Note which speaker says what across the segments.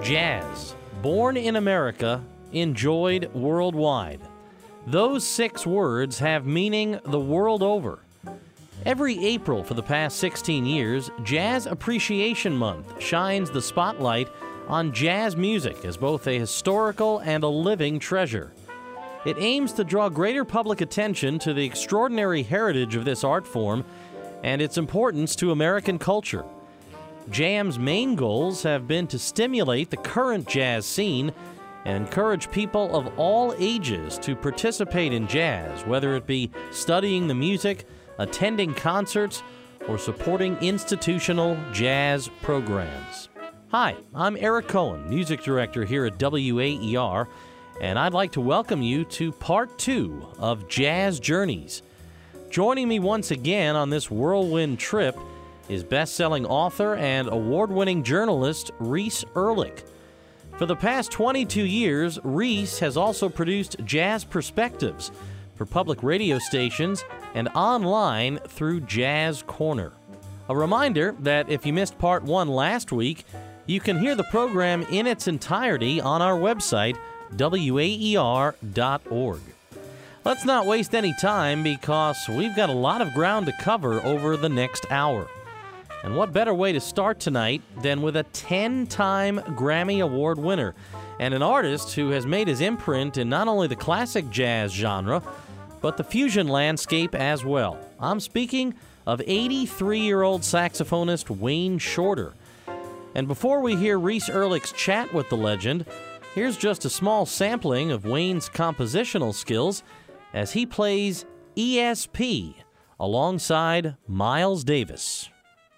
Speaker 1: Jazz, born in America, enjoyed worldwide. Those 6 words have meaning the world over. Every April for the past 16 years, Jazz Appreciation Month shines the spotlight on jazz music as both a historical and a living treasure. It aims to draw greater public attention to the extraordinary heritage of this art form and its importance to American culture. JAM's main goals have been to stimulate the current jazz scene and encourage people of all ages to participate in jazz, whether it be studying the music, attending concerts, or supporting institutional jazz programs. Hi, I'm Eric Cohen, Music Director here at WAER, and I'd like to welcome you to Part 2 of Jazz Journeys. Joining me once again on this whirlwind trip is best-selling author and award-winning journalist Reese Erlich. For the past 22 years, Reese has also produced Jazz Perspectives for public radio stations and online through Jazz Corner. A reminder that if you missed Part 1 last week, you can hear the program in its entirety on our website, waer.org. Let's not waste any time because we've got a lot of ground to cover over the next hour. And what better way to start tonight than with a 10-time Grammy Award winner and an artist who has made his imprint in not only the classic jazz genre, but the fusion landscape as well. I'm speaking of 83-year-old saxophonist Wayne Shorter. And before we hear Reese Erlich's chat with the legend, here's just a small sampling of Wayne's compositional skills as he plays ESP alongside Miles Davis.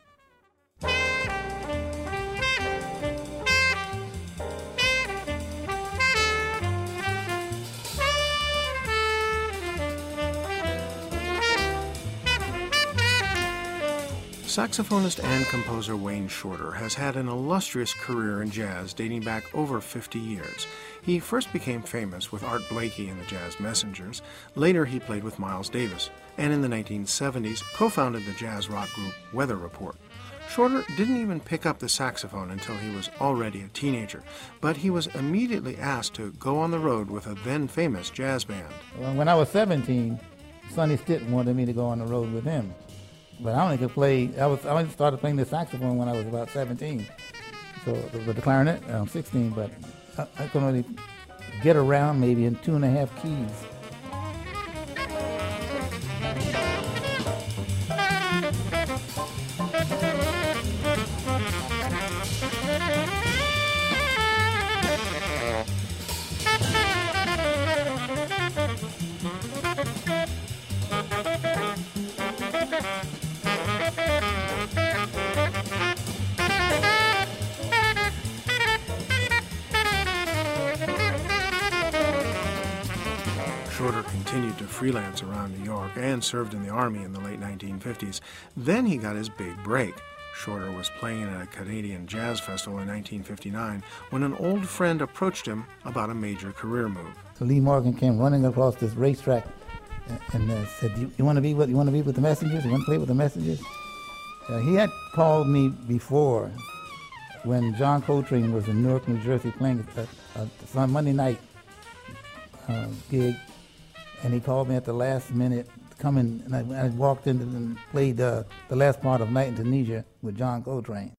Speaker 2: Saxophonist and composer Wayne Shorter has had an illustrious career in jazz dating back over 50 years. He first became famous with Art Blakey and the Jazz Messengers. Later he played with Miles Davis, and in the 1970s co-founded the jazz rock group Weather Report. Shorter didn't even pick up the saxophone until he was already a teenager, but he was immediately asked to go on the road with a then-famous jazz band.
Speaker 3: When I was 17, Sonny Stitt wanted me to go on the road with him. But I only could play, I only started playing the saxophone when I was about 17. So with the clarinet, I'm 16, but I could only get around maybe in 2.5 keys.
Speaker 2: Shorter continued to freelance around New York and served in the Army in the late 1950s. Then he got his big break. Shorter was playing at a Canadian jazz festival in 1959 when an old friend approached him about a major career move.
Speaker 3: So Lee Morgan came running across this racetrack and said, you want to be with the Messengers? You want to play with the Messengers? He had called me before when John Coltrane was in Newark, New Jersey playing a Monday night gig. And he called me at the last minute to come in, and I walked in and played the last part of Night in Tunisia with John Coltrane.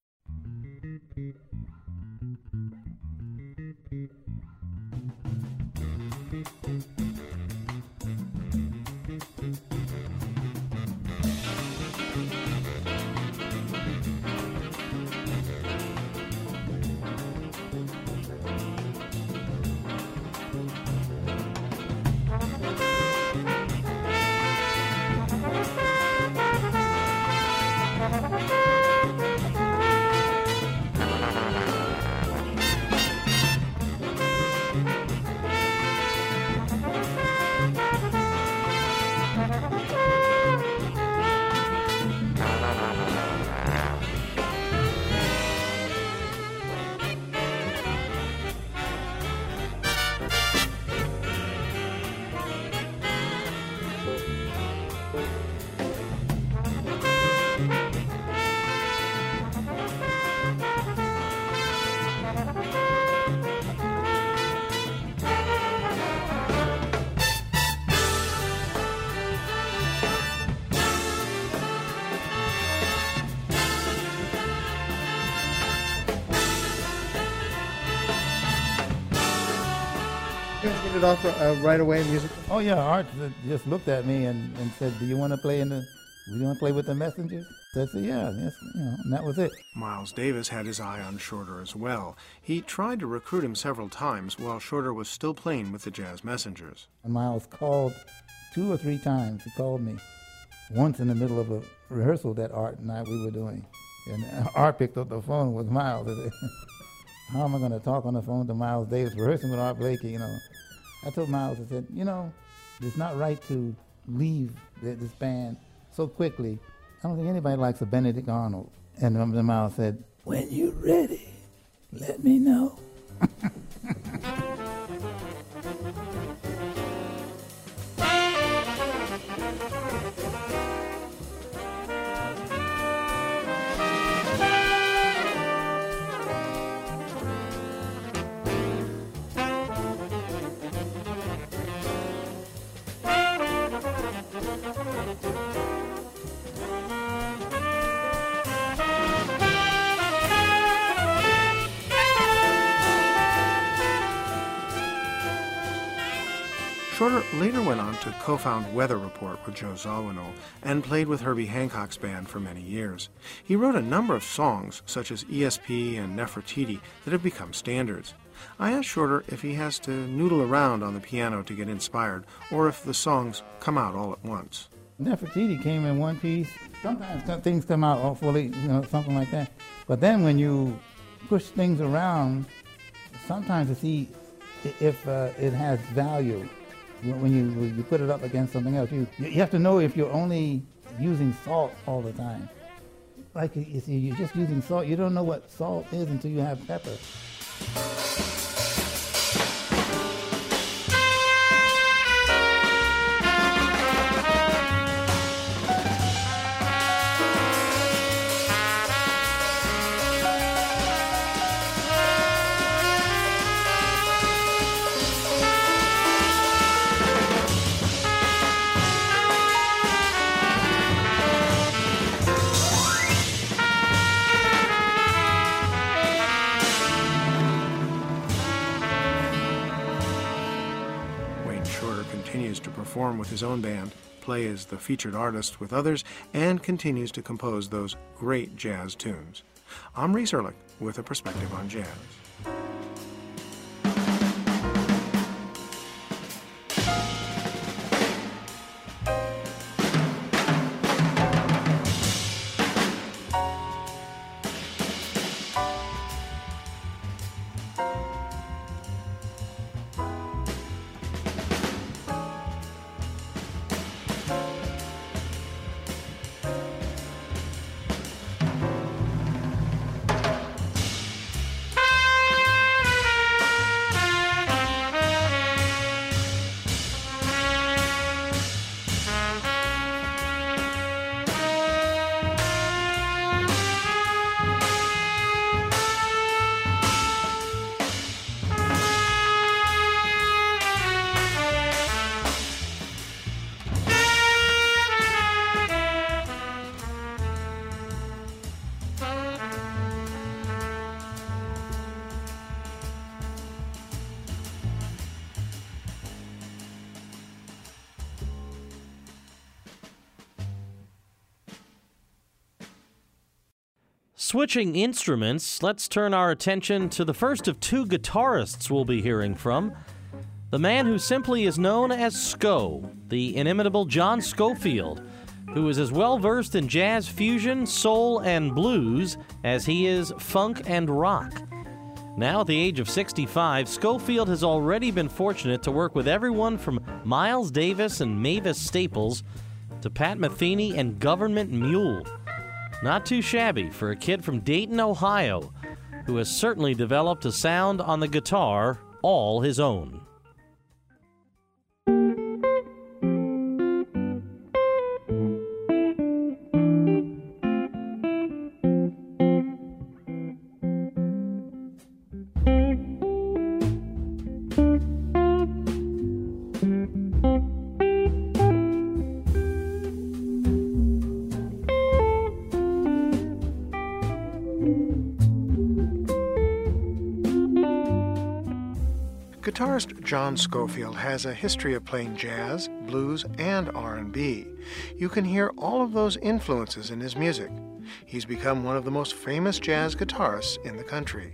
Speaker 2: You guys get it off right away, music?
Speaker 3: Oh yeah, Art just looked at me and said, "Do you want to play with the Messengers?" So I said, "Yeah, yes," and that was it.
Speaker 2: Miles Davis had his eye on Shorter as well. He tried to recruit him several times while Shorter was still playing with the Jazz Messengers.
Speaker 3: And Miles called 2 or 3 times. He called me once in the middle of a rehearsal that Art and we were doing. And Art picked up the phone with Miles. I said, "How am I going to talk on the phone to Miles Davis, rehearsing with Art Blakey, I told Miles, I said, it's not right to leave this band so quickly. I don't think anybody likes a Benedict Arnold." And then Miles said, "When you're ready, let me know."
Speaker 2: Shorter later went on to co-found Weather Report with Joe Zawinul and played with Herbie Hancock's band for many years. He wrote a number of songs, such as ESP and Nefertiti, that have become standards. I asked Shorter if he has to noodle around on the piano to get inspired, or if the songs come out all at once.
Speaker 3: Nefertiti came in one piece. Sometimes things come out all fully, something like that. But then when you push things around, sometimes to see if it has value. When you put it up against something else, you have to know if you're only using salt all the time. Like if you're just using salt, you don't know what salt is until you have pepper.
Speaker 2: Continues to perform with his own band, play as the featured artist with others, and continues to compose those great jazz tunes. I'm Reese Erlich with a perspective on jazz.
Speaker 1: Switching instruments, let's turn our attention to the first of 2 guitarists we'll be hearing from. The man who simply is known as Sco, the inimitable John Scofield, who is as well versed in jazz fusion, soul, and blues as he is funk and rock. Now at the age of 65, Scofield has already been fortunate to work with everyone from Miles Davis and Mavis Staples to Pat Metheny and Government Mule. Not too shabby for a kid from Dayton, Ohio, who has certainly developed a sound on the guitar all his own.
Speaker 2: Guitarist John Scofield has a history of playing jazz, blues, and R&B. You can hear all of those influences in his music. He's become one of the most famous jazz guitarists in the country.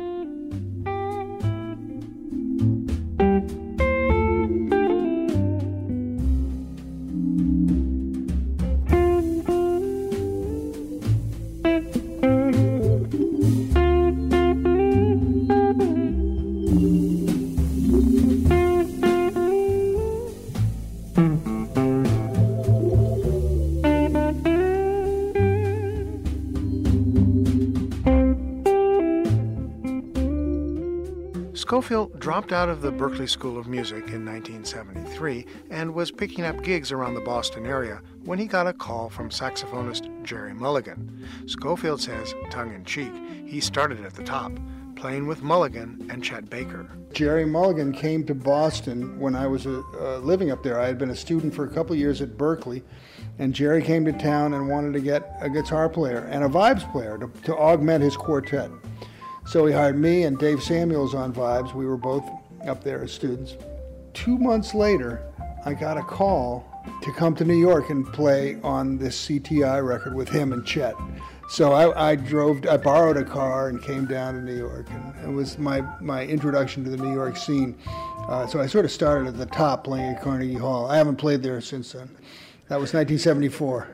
Speaker 2: Scofield dropped out of the Berklee School of Music in 1973 and was picking up gigs around the Boston area when he got a call from saxophonist Gerry Mulligan. Scofield says, tongue-in-cheek, he started at the top, playing with Mulligan and Chet Baker.
Speaker 4: Gerry Mulligan came to Boston when I was living up there. I had been a student for a couple years at Berklee, and Gerry came to town and wanted to get a guitar player and a vibes player to augment his quartet. So he hired me and Dave Samuels on vibes. We were both up there as students. 2 months later, I got a call to come to New York and play on this CTI record with him and Chet. So I borrowed a car and came down to New York, and it was my introduction to the New York scene. So I sort of started at the top playing at Carnegie Hall. I haven't played there since then. That was 1974.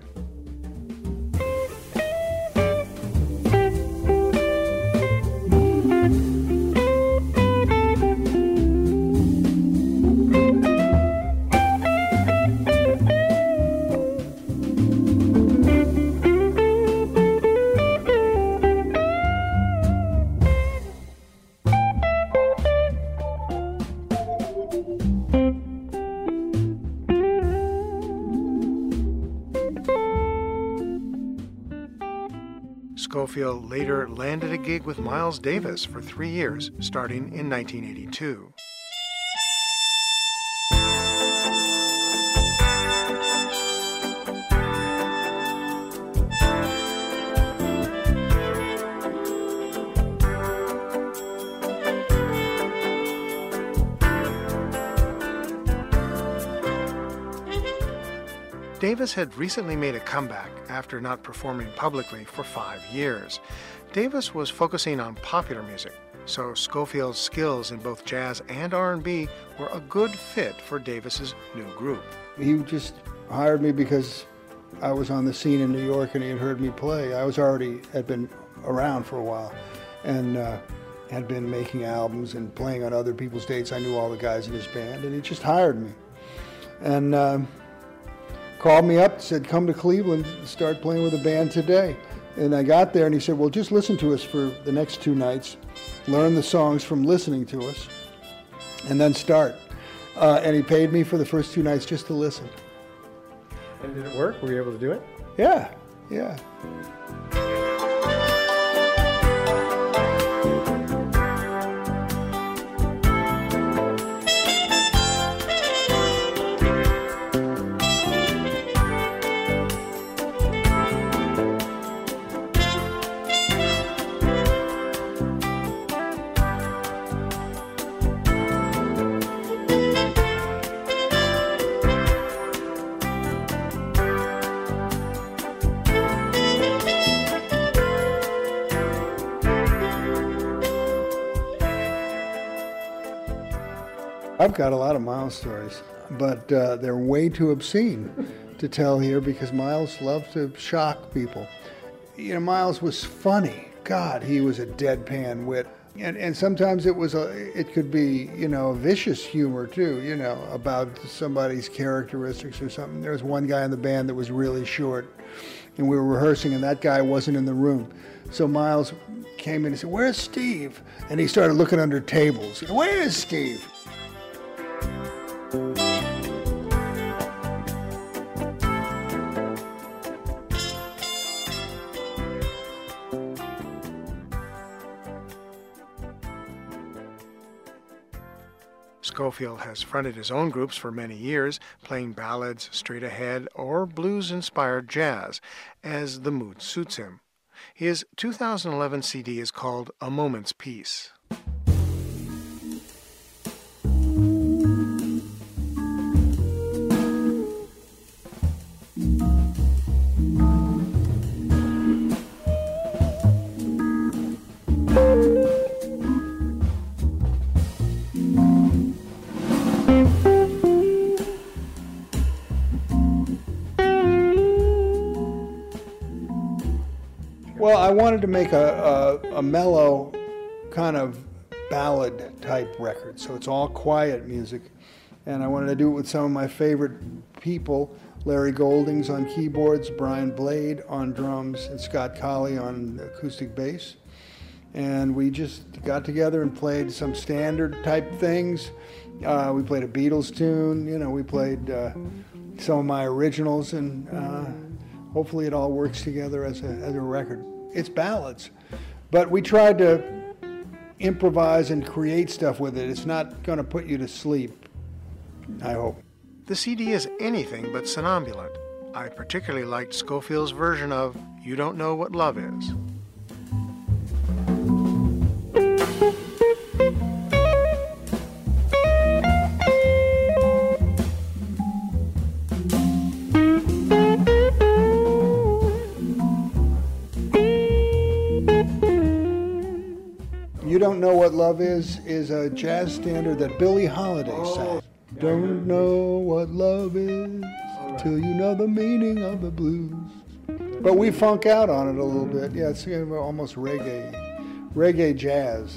Speaker 2: Scofield later landed a gig with Miles Davis for 3 years, starting in 1982. Davis had recently made a comeback after not performing publicly for 5 years. Davis was focusing on popular music, so Scofield's skills in both jazz and R&B were a good fit for Davis's new group.
Speaker 4: He just hired me because I was on the scene in New York and he had heard me play. I had been around for a while and had been making albums and playing on other people's dates. I knew all the guys in his band, and he just hired me. And called me up, said, come to Cleveland, start playing with a band today. And I got there and he said, well, just listen to us for the next 2 nights, learn the songs from listening to us, and then start. And he paid me for the first 2 nights just to listen.
Speaker 5: And did it work? Were you able to do it?
Speaker 4: Yeah. I've got a lot of Miles stories, but they're way too obscene to tell here because Miles loved to shock people. You know, Miles was funny. God, he was a deadpan wit. And sometimes it could be, a vicious humor too, about somebody's characteristics or something. There was one guy in the band that was really short, and we were rehearsing, and that guy wasn't in the room. So Miles came in and said, "Where's Steve?" And he started looking under tables. "Where is Steve?"
Speaker 2: Scofield has fronted his own groups for many years, playing ballads, straight ahead, or blues-inspired jazz, as the mood suits him. His 2011 CD is called A Moment's Peace.
Speaker 4: wanted to make a mellow kind of ballad type record, so it's all quiet music. And I wanted to do it with some of my favorite people, Larry Goldings on keyboards, Brian Blade on drums, and Scott Colley on acoustic bass. And we just got together and played some standard type things. We played a Beatles tune, we played some of my originals, and hopefully it all works together as a record. It's ballads, but we tried to improvise and create stuff with it. It's not going to put you to sleep, I hope.
Speaker 2: The CD is anything but somnambulant. I particularly liked Scofield's version of You Don't Know What Love Is.
Speaker 4: You Don't Know What Love is a jazz standard that Billie Holiday sang. Don't know what love is till you know the meaning of the blues. But we funk out on it a little bit. Yeah, it's almost reggae jazz.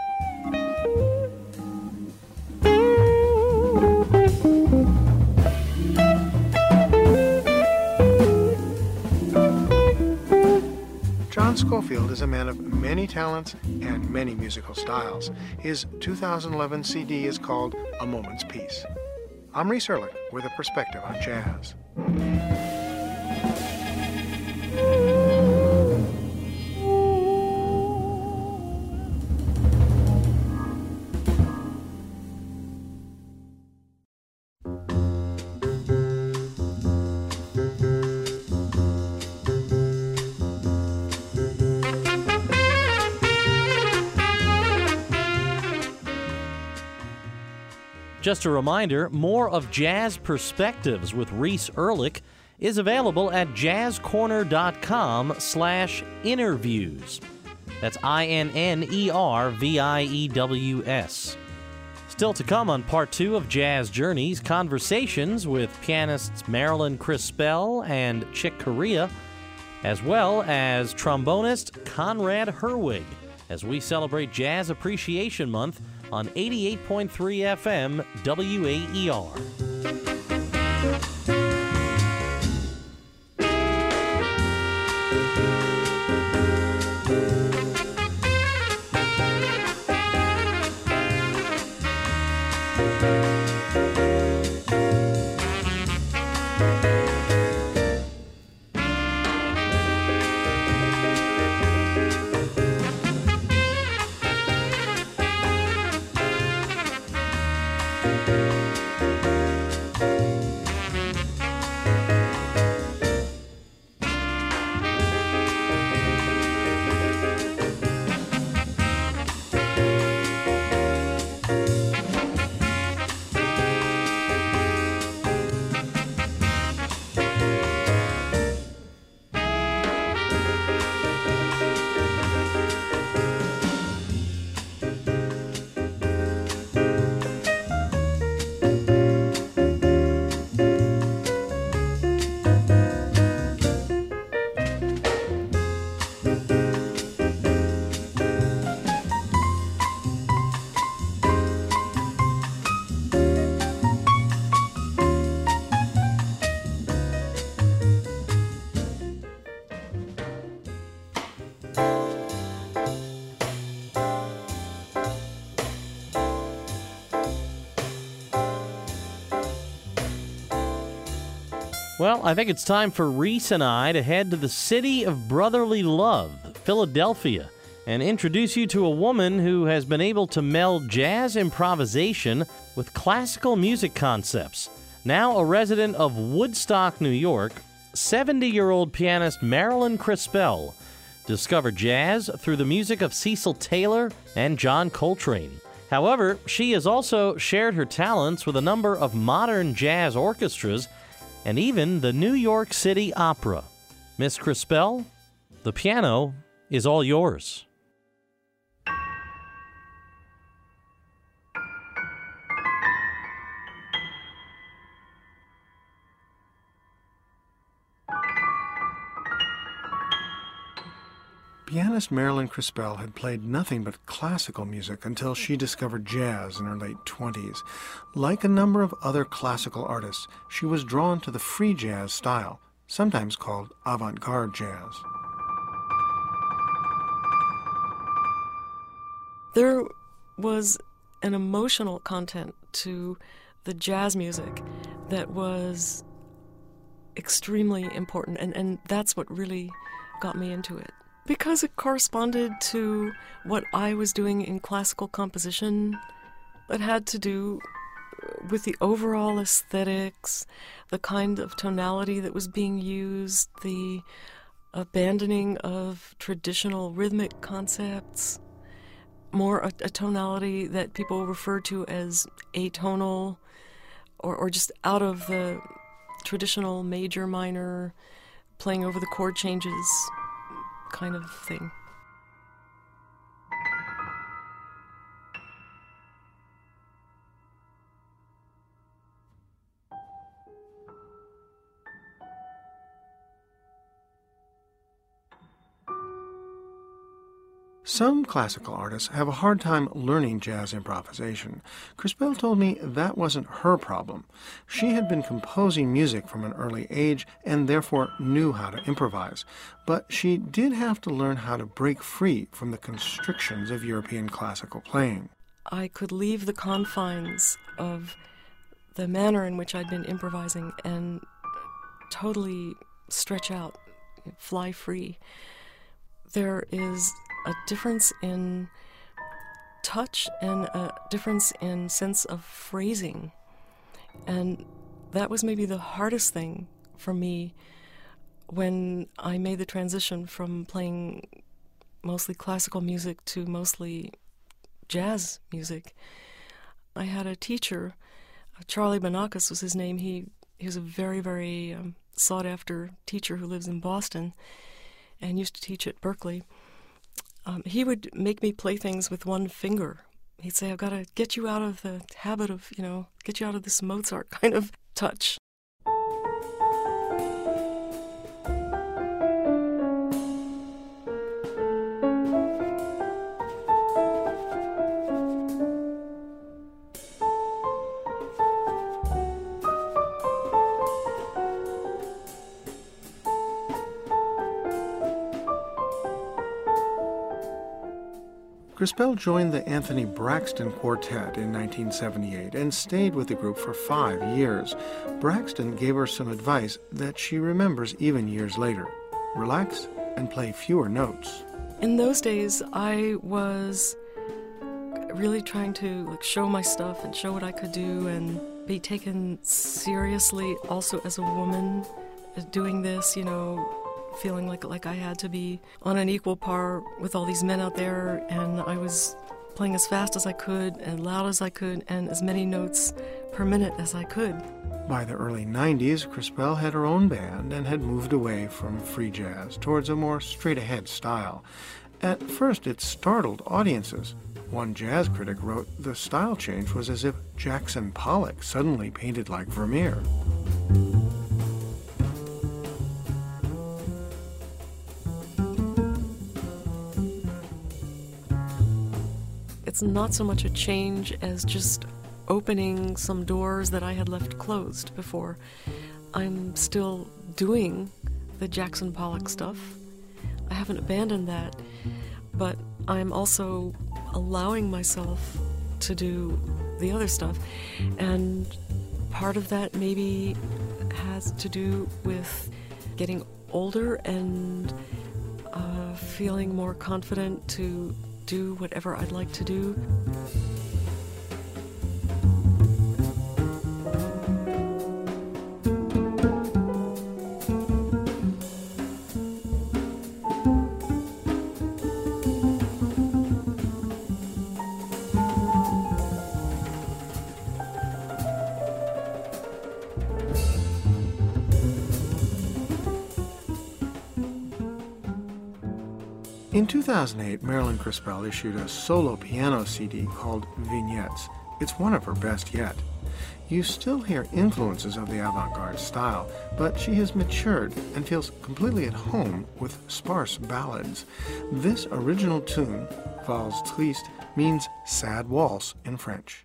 Speaker 2: John Scofield is a man of many talents and many musical styles. His 2011 CD is called A Moment's Peace. I'm Reese Erlich with a perspective on jazz.
Speaker 1: Just a reminder, more of Jazz Perspectives with Reese Erlich is available at jazzcorner.com/interviews. That's INNERVIEWS. Still to come on part 2 of Jazz Journeys, conversations with pianists Marilyn Crispell and Chick Corea, as well as trombonist Conrad Herwig, as we celebrate Jazz Appreciation Month on 88.3 FM WAER. Well, I think it's time for Reese and I to head to the city of brotherly love, Philadelphia, and introduce you to a woman who has been able to meld jazz improvisation with classical music concepts. Now a resident of Woodstock, New York, 70-year-old pianist Marilyn Crispell discovered jazz through the music of Cecil Taylor and John Coltrane. However, she has also shared her talents with a number of modern jazz orchestras and even the New York City Opera. Miss Crispell, the piano is all yours.
Speaker 2: pianist Marilyn Crispell had played nothing but classical music until she discovered jazz in her late 20s. Like a number of other classical artists, she was drawn to the free jazz style, sometimes called avant-garde jazz.
Speaker 6: There was an emotional content to the jazz music that was extremely important, and that's what really got me into it. Because it corresponded to what I was doing in classical composition, it had to do with the overall aesthetics, the kind of tonality that was being used, the abandoning of traditional rhythmic concepts, more a tonality that people refer to as atonal, or just out of the traditional major minor, playing over the chord changes kind of thing.
Speaker 2: Some classical artists have a hard time learning jazz improvisation. Crispell told me that wasn't her problem. She had been composing music from an early age and therefore knew how to improvise. But she did have to learn how to break free from the constrictions of European classical playing.
Speaker 6: I could leave the confines of the manner in which I'd been improvising and totally stretch out, fly free. There is a difference in touch and a difference in sense of phrasing. And that was maybe the hardest thing for me when I made the transition from playing mostly classical music to mostly jazz music. I had a teacher, Charlie Banakis was his name. He was a very, very sought-after teacher who lives in Boston and used to teach at Berkeley. He would make me play things with one finger. He'd say, I've got to get you out of the habit of, get you out of this Mozart kind of touch.
Speaker 2: Crispell joined the Anthony Braxton Quartet in 1978 and stayed with the group for 5 years. Braxton gave her some advice that she remembers even years later. Relax and play fewer notes.
Speaker 6: In those days, I was really trying to show my stuff and show what I could do and be taken seriously also as a woman doing this, feeling like I had to be on an equal par with all these men out there, and I was playing as fast as I could and loud as I could and as many notes per minute as I could.
Speaker 2: By the early 90s, Crispell had her own band and had moved away from free jazz towards a more straight-ahead style. At first, it startled audiences. One jazz critic wrote the style change was as if Jackson Pollock suddenly painted like Vermeer.
Speaker 6: It's not so much a change as just opening some doors that I had left closed before. I'm still doing the Jackson Pollock stuff. I haven't abandoned that, but I'm also allowing myself to do the other stuff. And part of that maybe has to do with getting older and feeling more confident to do whatever I'd like to do.
Speaker 2: In 2008, Marilyn Crispell issued a solo piano CD called Vignettes. It's one of her best yet. You still hear influences of the avant-garde style, but she has matured and feels completely at home with sparse ballads. This original tune, Valse Triste, means sad waltz in French.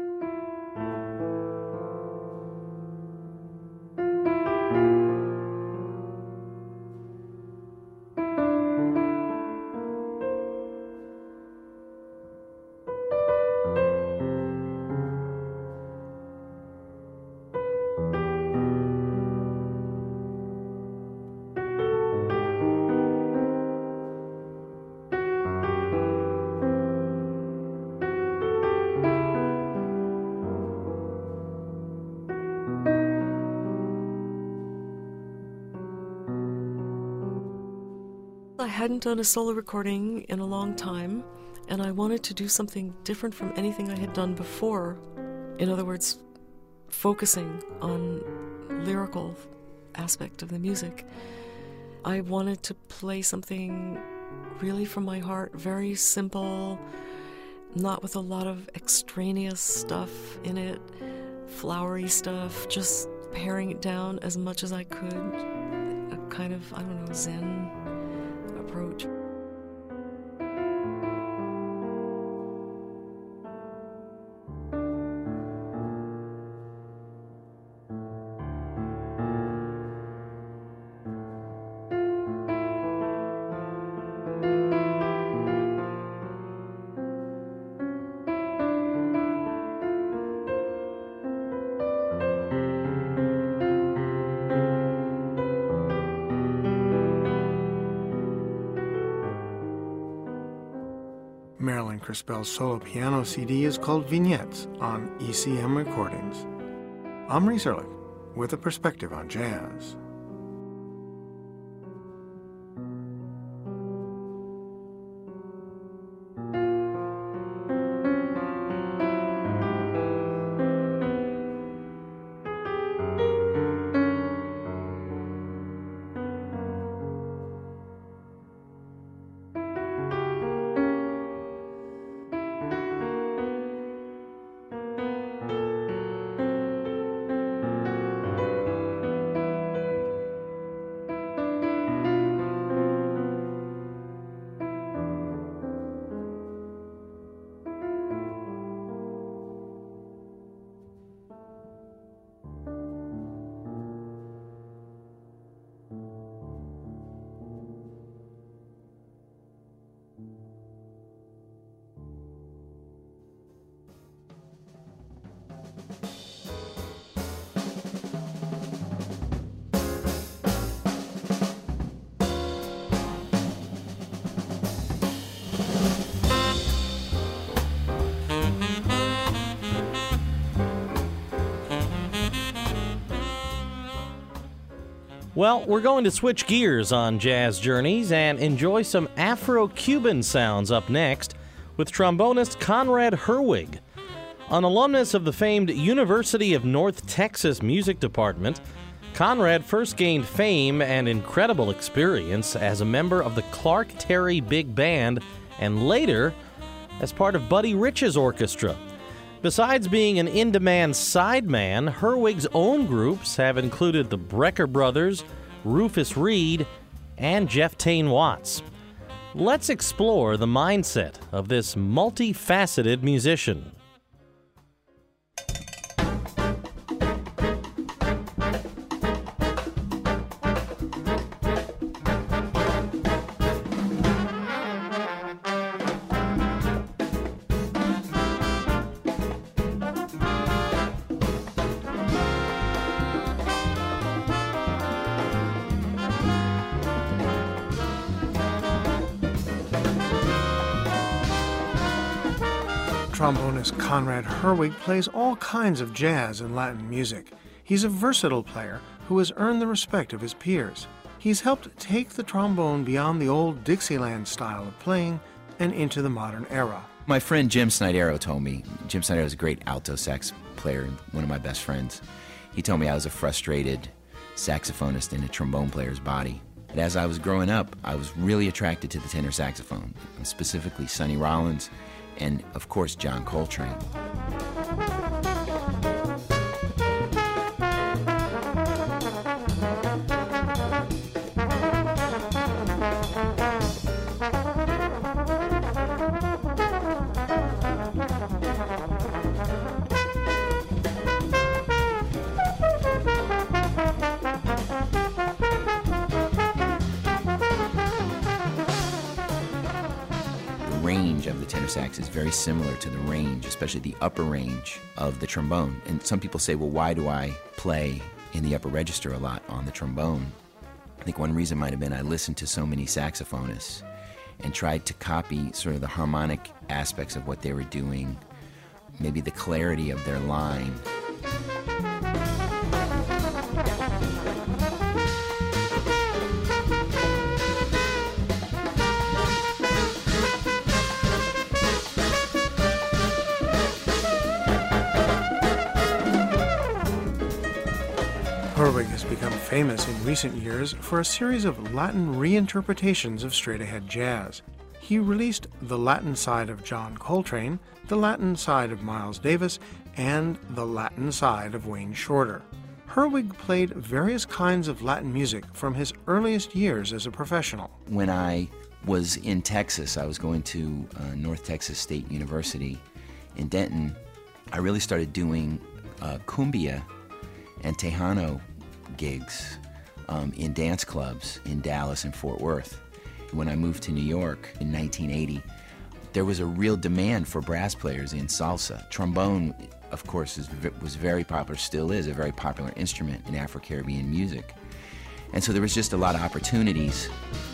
Speaker 6: I hadn't done a solo recording in a long time, and I wanted to do something different from anything I had done before. In other words, focusing on lyrical aspect of the music. I wanted to play something really from my heart, very simple, not with a lot of extraneous stuff in it, flowery stuff, just paring it down as much as I could. A kind of, I don't know, Zen approach.
Speaker 2: Marilyn Crispell's solo piano CD is called Vignettes on ECM Recordings. I'm Rhys Ehrlich with a perspective on jazz.
Speaker 1: Well, we're going to switch gears on Jazz Journeys and enjoy some Afro-Cuban sounds up next with trombonist Conrad Herwig. An alumnus of the famed University of North Texas Music Department, Conrad first gained fame and incredible experience as a member of the Clark Terry Big Band and later as part of Buddy Rich's orchestra. Besides being an in-demand sideman, Herwig's own groups have included the Brecker Brothers, Rufus Reid, and Jeff Tain Watts. Let's explore the mindset of this multifaceted musician.
Speaker 2: Trombonist Conrad Herwig plays all kinds of jazz and Latin music. He's a versatile player who has earned the respect of his peers. He's helped take the trombone beyond the old Dixieland style of playing and into the modern era.
Speaker 7: My friend Jim Snydero told me, Jim Snydero is a great alto sax player and one of my best friends. He told me I was a frustrated saxophonist in a trombone player's body. And as I was growing up, I was really attracted to the tenor saxophone, specifically Sonny Rollins and, of course, John Coltrane. tenor sax is very similar to the range, especially the upper range of the trombone. And some people say, well, why do I play in the upper register a lot on the trombone? I think one reason might have been I listened to so many saxophonists and tried to copy sort of the harmonic aspects of what they were doing, maybe the clarity of their line.
Speaker 2: Herwig has become famous in recent years for a series of Latin reinterpretations of straight-ahead jazz. He released the Latin side of John Coltrane, the Latin side of Miles Davis, and the Latin side of Wayne Shorter. Herwig played various kinds of Latin music from his earliest years as a professional.
Speaker 7: When I was in Texas, I was going to North Texas State University in Denton, I really started doing cumbia and Tejano gigs in dance clubs in Dallas and Fort Worth. When I moved to New York in 1980, there was a real demand for brass players in salsa. Trombone, of course, was very popular, still is a very popular instrument in Afro-Caribbean music. And so there was just a lot of opportunities.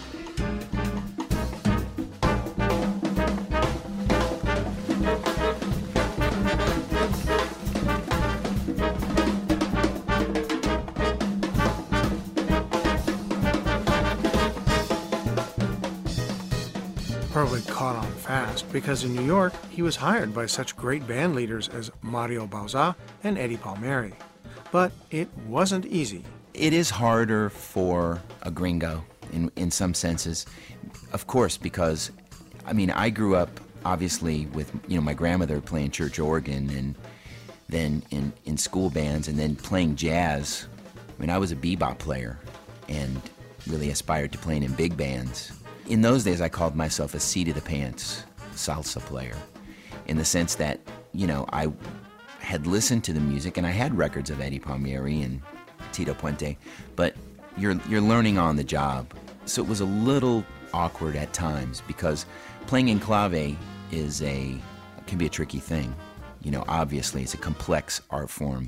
Speaker 2: Herwig caught on fast because in New York he was hired by such great band leaders as Mario Bauza and Eddie Palmieri. But it wasn't easy.
Speaker 7: It is harder for a gringo in some senses, of course, because, I mean, I grew up obviously with, my grandmother playing church organ and then in school bands and then playing jazz. I mean, I was a bebop player and really aspired to playing in big bands. In those days, I called myself a seat-of-the-pants salsa player in the sense that, I had listened to the music and I had records of Eddie Palmieri and Tito Puente, but you're learning on the job. So it was a little awkward at times because playing in clave can be a tricky thing. Obviously, it's a complex art form.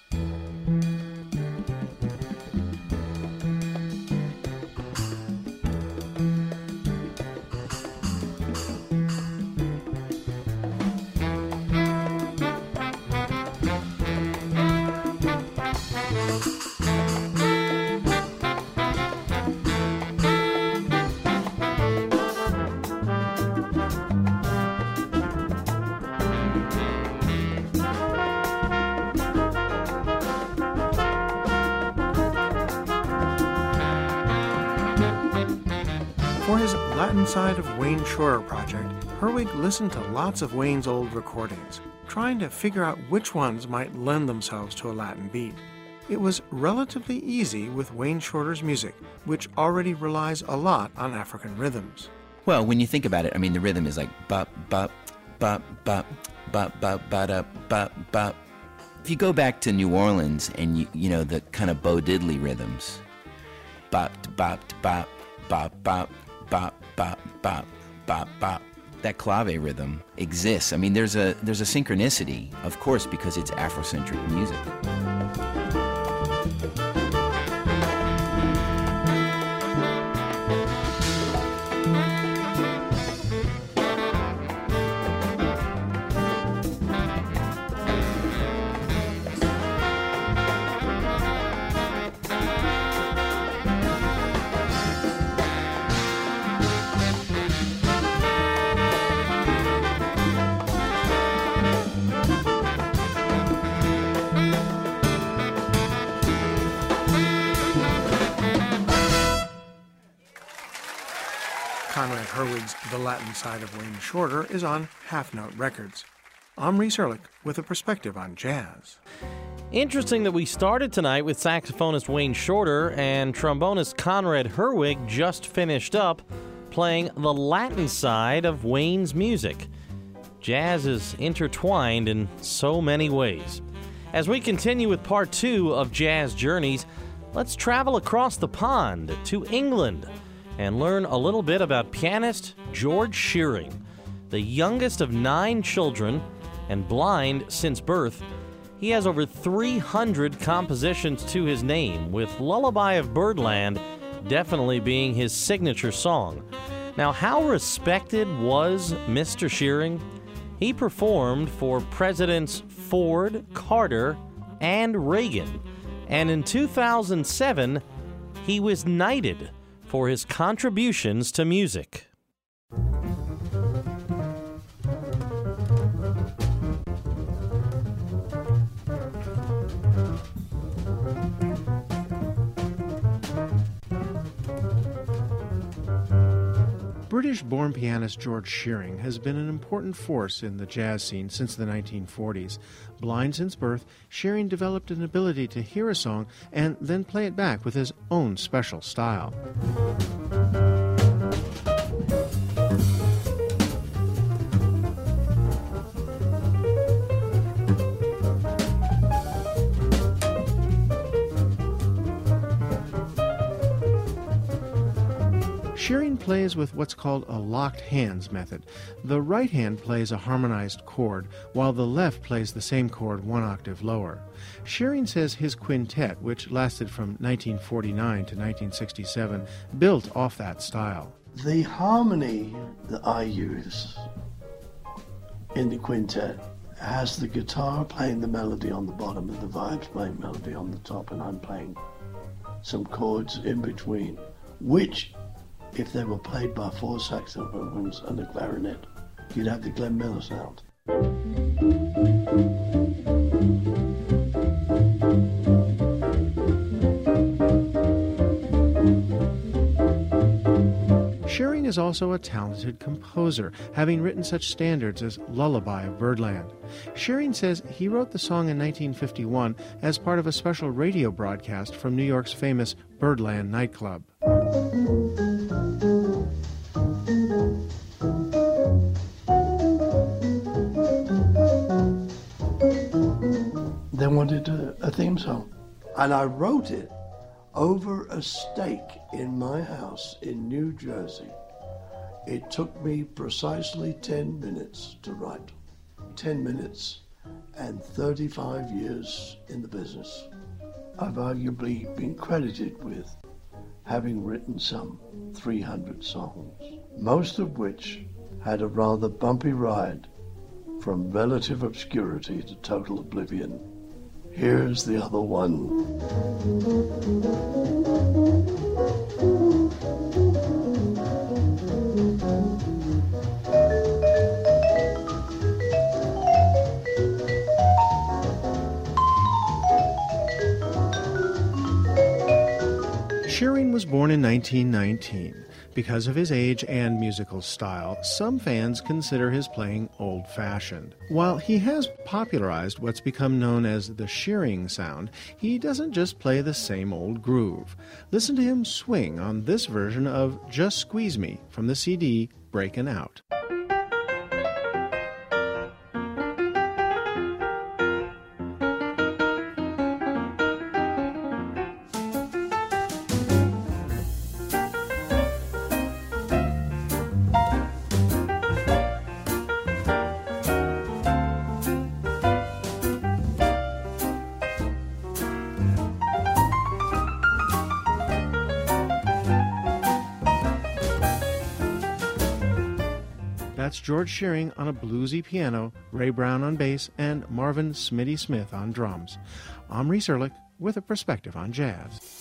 Speaker 2: For his Latin side of Wayne Shorter project, Herwig listened to lots of Wayne's old recordings, trying to figure out which ones might lend themselves to a Latin beat. It was relatively easy with Wayne Shorter's music, which already relies a lot on African rhythms.
Speaker 7: Well, when you think about it, I mean, the rhythm is like bop, bop, bop, bop, bop, bop, bop, bop, bop. If you go back to New Orleans and the kind of Bo Diddley rhythms, bop, bop, bop, bop, bop, bop, bop, bop, bop, bop. That clave rhythm exists. I mean, there's a synchronicity, of course, because it's Afrocentric music.
Speaker 2: Conrad Herwig's The Latin Side of Wayne Shorter is on Half Note Records. I'm Reese Ehrlich with a perspective on jazz.
Speaker 1: Interesting that we started tonight with saxophonist Wayne Shorter and trombonist Conrad Herwig just finished up playing the Latin side of Wayne's music. Jazz is intertwined in so many ways. As we continue with part 2 of Jazz Journeys, let's travel across the pond to England and learn a little bit about pianist George Shearing. The youngest of 9 children and blind since birth, he has over 300 compositions to his name, with Lullaby of Birdland definitely being his signature song. Now, how respected was Mr. Shearing? He performed for Presidents Ford, Carter, and Reagan, and in 2007, he was knighted for his contributions to music.
Speaker 2: British-born pianist George Shearing has been an important force in the jazz scene since the 1940s. Blind since birth, Shearing developed an ability to hear a song and then play it back with his own special style. Shearing plays with what's called a locked hands method. The right hand plays a harmonized chord, while the left plays the same chord 1 octave lower. Shearing says his quintet, which lasted from 1949 to 1967, built off that style.
Speaker 8: The harmony that I use in the quintet has the guitar playing the melody on the bottom and the vibes playing melody on the top, and I'm playing some chords in between, which, if they were played by 4 saxophones and a clarinet, you'd have the Glenn Miller sound.
Speaker 2: Shearing is also a talented composer, having written such standards as Lullaby of Birdland. Shearing says he wrote the song in 1951 as part of a special radio broadcast from New York's famous Birdland nightclub.
Speaker 8: They wanted a theme song, and I wrote it over a steak in my house in New Jersey. It took me precisely 10 minutes to write. 10 minutes and 35 years in the business. I've arguably been credited with having written some 300 songs, most of which had a rather bumpy ride from relative obscurity to total oblivion. Here's the other one.
Speaker 2: Shearing was born in 1919. Because of his age and musical style, some fans consider his playing old-fashioned. While he has popularized what's become known as the Shearing sound, he doesn't just play the same old groove. Listen to him swing on this version of Just Squeeze Me from the CD Breakin' Out. That's George Shearing on a bluesy piano, Ray Brown on bass, and Marvin Smitty Smith on drums. I'm Reese Erlich with a perspective on jazz.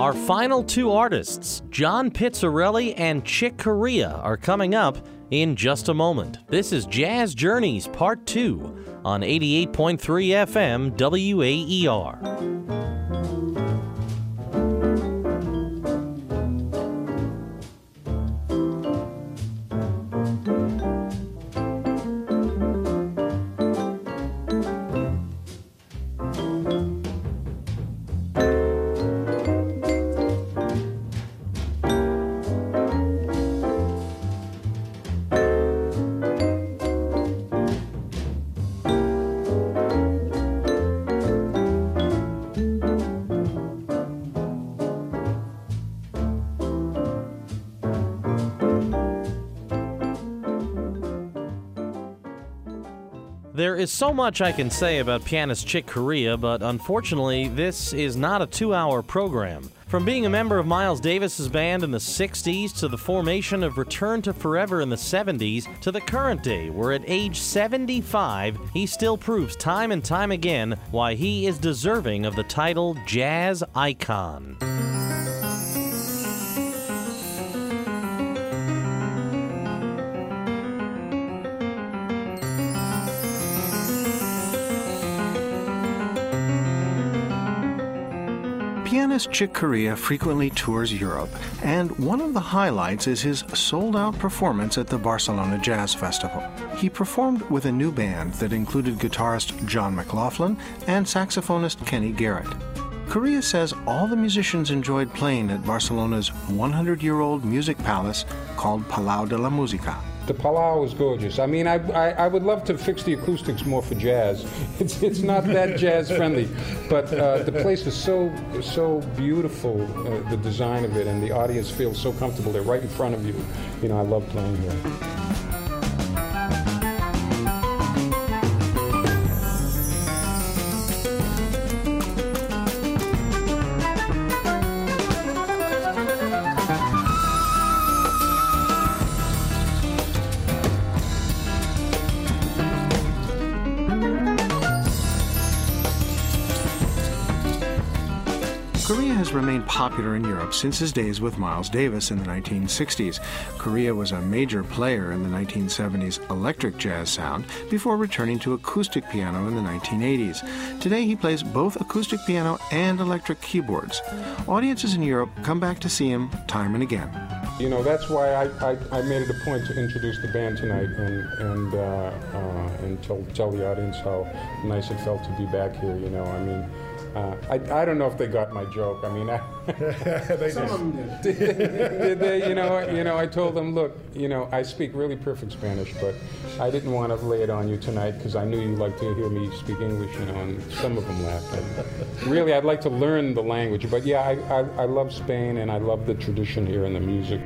Speaker 1: Our final two artists, John Pizzarelli and Chick Corea, are coming up in just a moment. This is Jazz Journeys Part 2 on 88.3 FM WAER. There is so much I can say about pianist Chick Corea, but unfortunately, this is not a 2-hour program. From being a member of Miles Davis's band in the 60s to the formation of Return to Forever in the 70s to the current day, where at age 75, he still proves time and time again why he is deserving of the title Jazz Icon.
Speaker 2: Pianist Chick Corea frequently tours Europe, and one of the highlights is his sold-out performance at the Barcelona Jazz Festival. He performed with a new band that included guitarist John McLaughlin and saxophonist Kenny Garrett. Corea says all the musicians enjoyed playing at Barcelona's 100-year-old music palace called Palau de la Música.
Speaker 9: The Palau is gorgeous. I mean, I would love to fix the acoustics more for jazz. It's not that jazz friendly, but the place is so beautiful, the design of it, and the audience feels so comfortable. They're right in front of you. You know, I love playing here.
Speaker 2: Corea has remained popular in Europe since his days with Miles Davis in the 1960s. Corea was a major player in the 1970s electric jazz sound before returning to acoustic piano in the 1980s. Today he plays both acoustic piano and electric keyboards. Audiences in Europe come back to see him time and again.
Speaker 9: You know, that's why I made it a point to introduce the band tonight and tell the audience how nice it felt to be back here. You know, I mean, I don't know if they got my joke. I mean, some of them did. Did they? You know, I told them, look, you know, I speak really perfect Spanish, but I didn't want to lay it on you tonight because I knew you'd like to hear me speak English, you know, and some of them laughed. Really, I'd like to learn the language, but yeah, I love Spain and I love the tradition here and the music.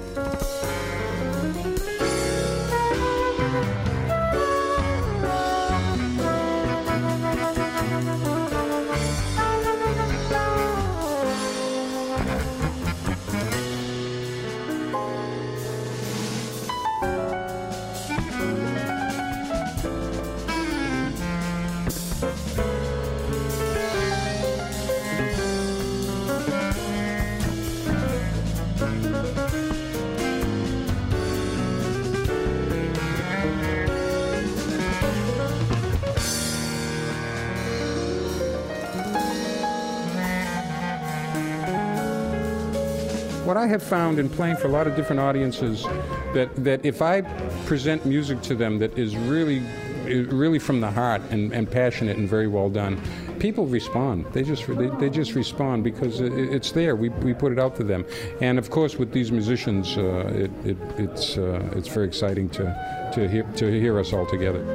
Speaker 9: What I have found in playing for a lot of different audiences, that if I present music to them that is really from the heart and passionate and very well done, people respond. They just respond because it's there. We put it out to them, and of course with these musicians, it's very exciting to hear us all together.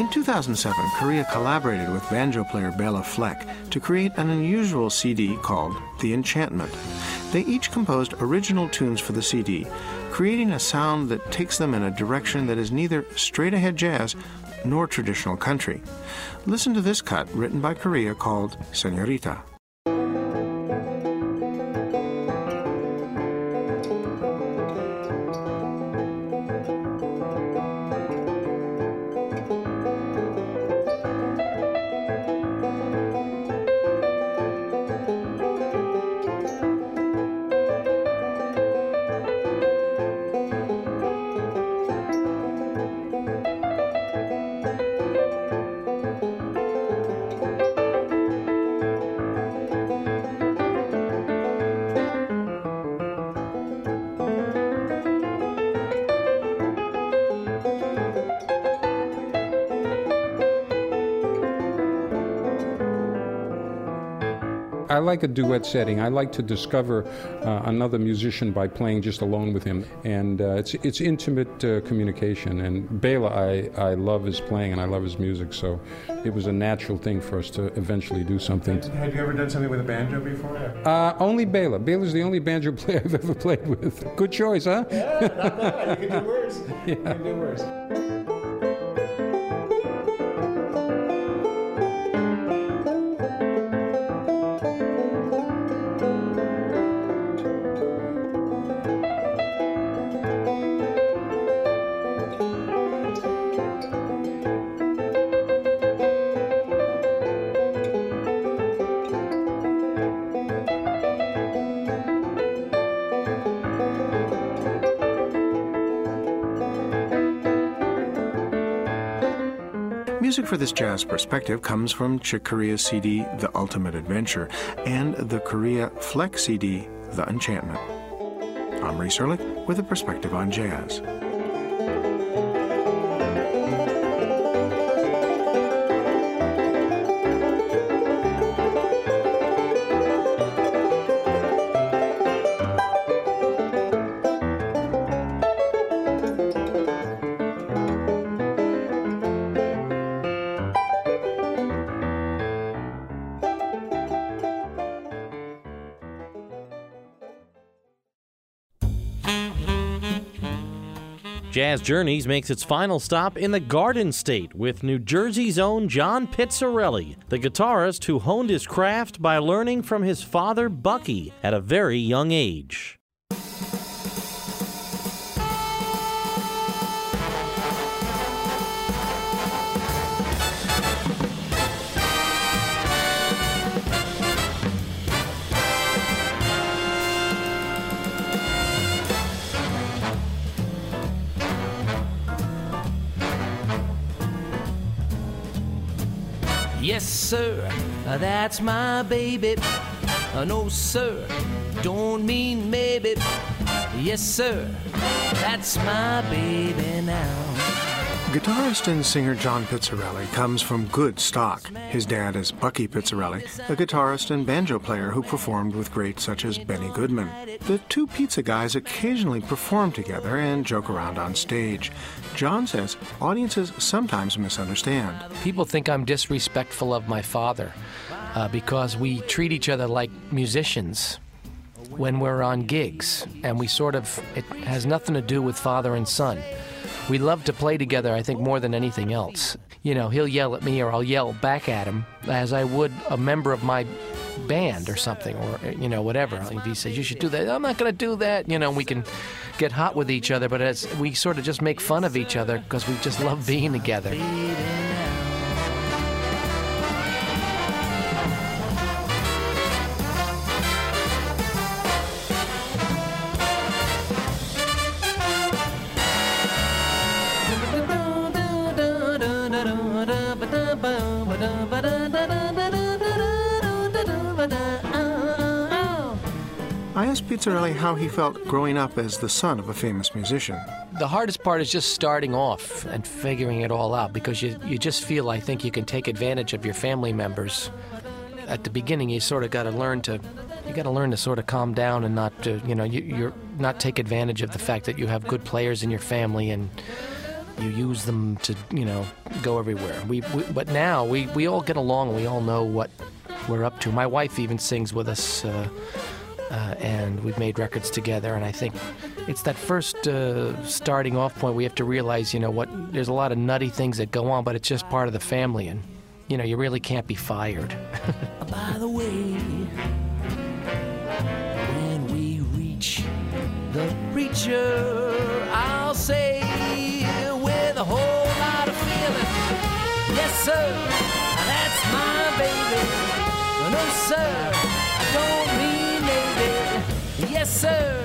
Speaker 2: 2007, Korea collaborated with banjo player Bela Fleck to create an unusual CD called The Enchantment. They each composed original tunes for the CD, creating a sound that takes them in a direction that is neither straight-ahead jazz nor traditional country. Listen to this cut written by Korea called Señorita.
Speaker 9: I like a duet setting. I like to discover another musician by playing just alone with him, and it's intimate communication. And Bela, I love his playing and I love his music, so it was a natural thing for us to eventually do something.
Speaker 5: Have you ever done something with a banjo before?
Speaker 9: Only Bela. Bela's the only banjo player I've ever played with. Good choice, huh?
Speaker 5: Yeah, not bad. You can do worse.
Speaker 9: Yeah.
Speaker 5: You can do worse. Music for this jazz perspective comes from Chick Corea's CD, The Ultimate Adventure, and the Korea Fleck CD, The Enchantment. I'm Reese Erlich with a perspective on jazz.
Speaker 1: Jazz Journeys makes its final stop in the Garden State with New Jersey's own John Pizzarelli, the guitarist who honed his craft by learning from his father, Bucky, at a very young age.
Speaker 10: Yes, sir, that's my baby. No, sir, don't mean maybe. Yes, sir, that's my baby now.
Speaker 2: Guitarist and singer John Pizzarelli comes from good stock. His dad is Bucky Pizzarelli, a guitarist and banjo player who performed with greats such as Benny Goodman. The two pizza guys occasionally perform together and joke around on stage. John says audiences sometimes misunderstand.
Speaker 10: People think I'm disrespectful of my father because we treat each other like musicians when we're on gigs, and it has nothing to do with father and son. We love to play together, I think, more than anything else. You know, he'll yell at me or I'll yell back at him as I would a member of my band or something, or, you know, whatever. If he says, you should do that, I'm not going to do that. You know, we can get hot with each other, but we sort of just make fun of each other because we just love being together.
Speaker 2: I asked Pizzarelli how he felt growing up as the son of a famous musician.
Speaker 10: The hardest part is just starting off and figuring it all out, because you just feel, I think, you can take advantage of your family members. At the beginning, you sort of got to learn to sort of calm down and not to, you're not take advantage of the fact that you have good players in your family, and You use them to, go everywhere. But now we all get along and we all know what we're up to. My wife even sings with us, and we've made records together. And I think it's that first starting off point we have to realize, there's a lot of nutty things that go on, but it's just part of the family, and you really can't be fired.
Speaker 11: By the way, when we reach the preacher, I'll say with a whole lot of feeling, yes sir, that's my baby. No sir, I don't mean maybe. Yes sir,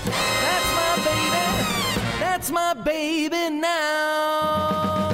Speaker 11: that's my baby now.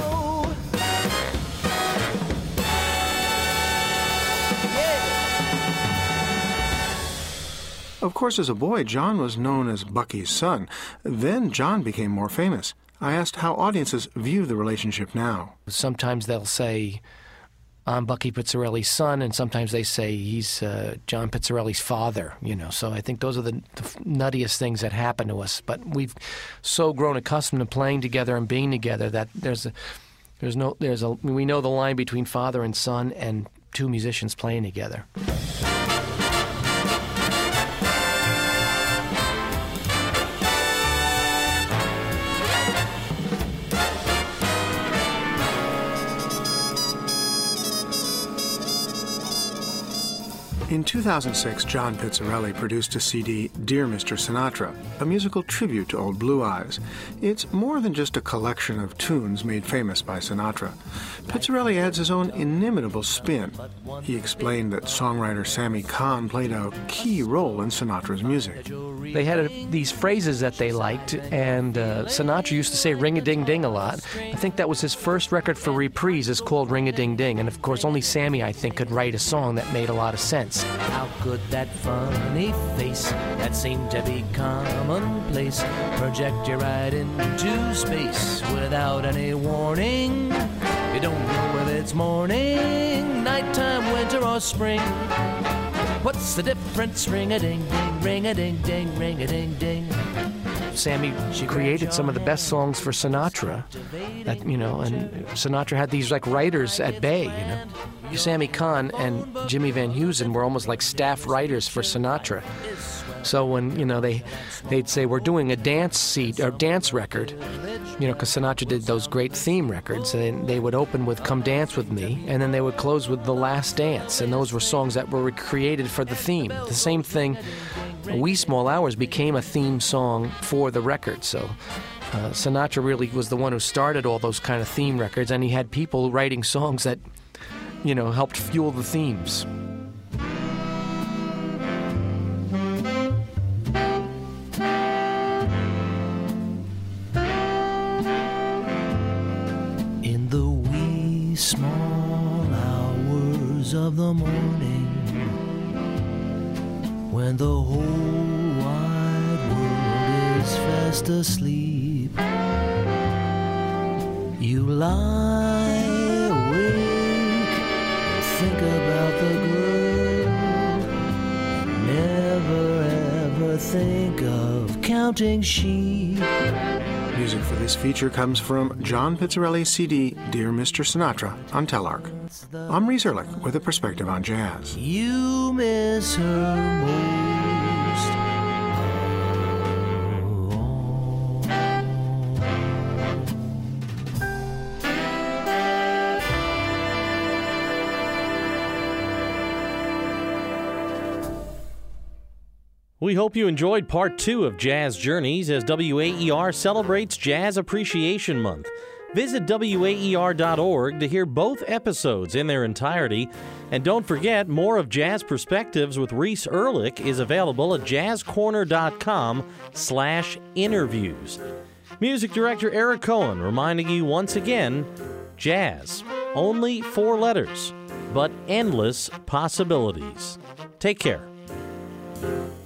Speaker 2: Of course, as a boy, John was known as Bucky's son. Then John became more famous. I asked how audiences view the relationship now.
Speaker 10: Sometimes they'll say, I'm Bucky Pizzarelli's son, and sometimes they say he's John Pizzarelli's father, So I think those are the nuttiest things that happen to us. But we've so grown accustomed to playing together and being together that we know the line between father and son and two musicians playing together.
Speaker 2: In 2006, John Pizzarelli produced a CD, Dear Mr. Sinatra, a musical tribute to Old Blue Eyes. It's more than just a collection of tunes made famous by Sinatra. Pizzarelli adds his own inimitable spin. He explained that songwriter Sammy Cahn played a key role in Sinatra's music.
Speaker 10: They had these phrases that they liked, and Sinatra used to say ring-a-ding-ding a lot. I think that was his first record for Reprise, is called Ring-a-Ding-Ding, and of course only Sammy, I think, could write a song that made a lot of sense.
Speaker 11: How could that funny face that seemed to be commonplace project you right into space without any warning? You don't know if it's morning, nighttime, winter, or spring. What's the difference? Ring-a-ding-ding, ring-a-ding-ding, ring-a-ding-ding.
Speaker 10: Sammy, she created some of the best songs for Sinatra. That, and Sinatra had these like writers at bay, Sammy Cahn and Jimmy Van Heusen were almost like staff writers for Sinatra. So when, they'd say, we're doing a dance record, because Sinatra did those great theme records, and they would open with Come Dance With Me, and then they would close with The Last Dance, and those were songs that were created for the theme. The same thing, Wee Small Hours became a theme song for the record, so Sinatra really was the one who started all those kind of theme records, and he had people writing songs that, helped fuel the themes.
Speaker 11: In the wee small hours of the morning, when the whole wide world is fast asleep, you lie awake, think about the girl, never ever think of counting sheep.
Speaker 2: Music for this feature comes from John Pizzarelli's CD, Dear Mr. Sinatra, on Telarc. I'm Reese Erlich with a perspective on jazz.
Speaker 11: You miss her most.
Speaker 1: We hope you enjoyed part 2 of Jazz Journeys as WAER celebrates Jazz Appreciation Month. Visit WAER.org to hear both episodes in their entirety. And don't forget, more of Jazz Perspectives with Reese Erlich is available at jazzcorner.com/interviews. Music director Eric Cohen reminding you once again, jazz, only 4 letters, but endless possibilities. Take care.